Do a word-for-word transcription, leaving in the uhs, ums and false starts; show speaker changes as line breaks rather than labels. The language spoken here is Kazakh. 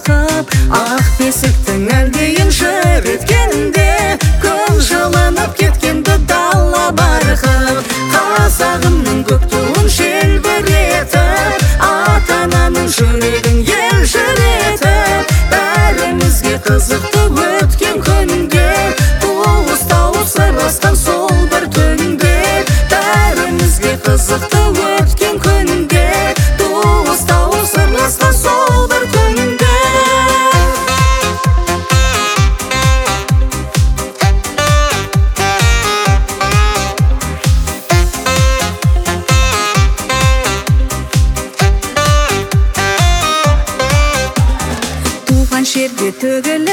барқып, ақ бесіктің әлдейін жыр еткенде, күн жылынып кеткенді дала барқып, қазағымның көк туын желбіретіп, ата-ананың жүрегін елжіретіп, бәрімізге қызықты өткен күнде, туыс тауыс сырласқан сол бір түнде, бәрімізге қызықты өткен күнде, туыс тауыс сырласқан сол бір түнде. Туған жерге төгіліп